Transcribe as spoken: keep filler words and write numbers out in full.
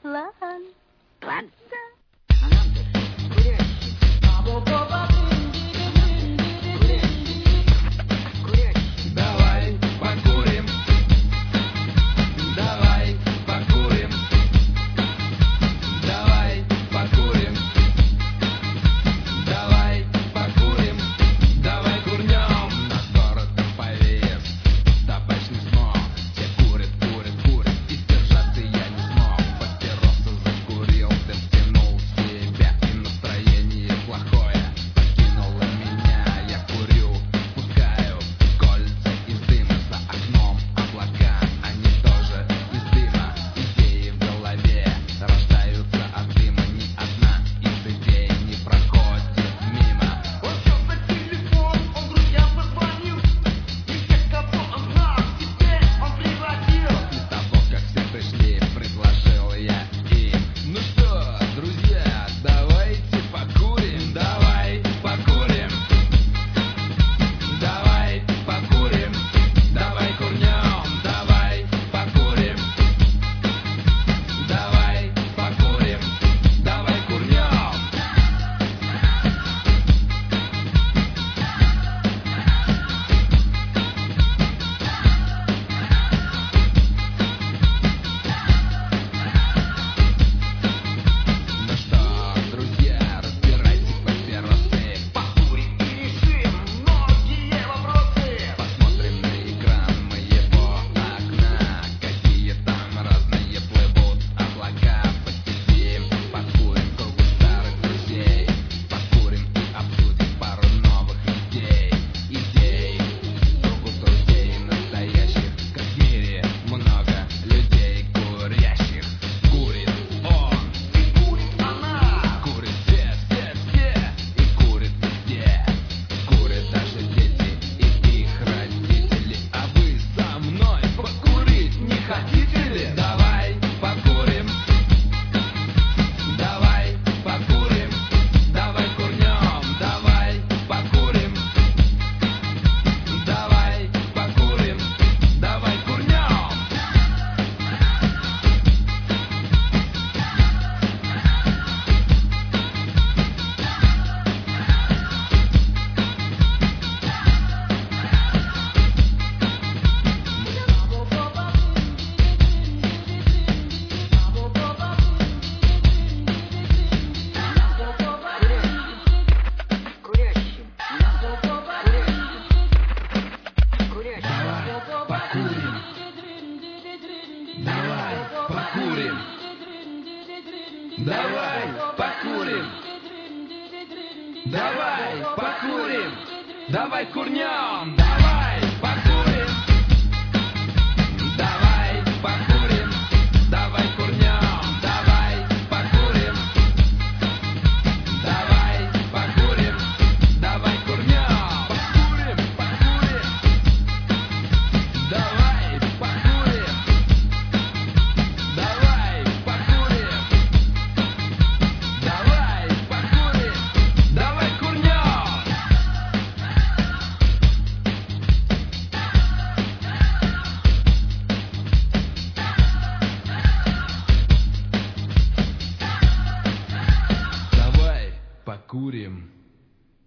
Ладно. Ладно. Давай покурим, давай покурим, давай покурим, давай покурим, давай курнем. Над городом повис табачный смог. Все курят, курят, курят, и сдержаться я не смог. Папиросу закурил, дым втянул в себя, и настроение плохое покинуло меня. Я курю, пускаю кольца из дыма, за окном облака, они тоже из дыма. Идеи в голове рождаются от дыма, ни одна из идей не проходит мимо. Он сел на телефон, он друзьям позвонил, и всех, кого он знал, теперь он превратил. После того, как все пришли, предложил я им: ну что, друзья, давайте покурим, давай покурим, давай покурим, давай курнем, давай покурим, давай покурим, давай курнем. Ну что, друзья, разбирайте папиросы, Покурим и решим многие вопросы. посмотрим на экран моего окна, какие там разные плывут облака. Посидим, покурим в кругу старых друзей, покурим и обсудим пару новых идей. Идей в кругу друзей настоящих, как в мире много людей курящих. Курит он, И курит она. курит все, все, все, и курит везде. Курят даже дети и их родители. А вы со мной покурить не хотите ли? Давай покурим, давай покурим, давай курнем, давай покурим, давай покурим, давай курнем. Курящим. Курящим. Давай покурим, давай покурим, давай покурим, давай покурим, давай курнем.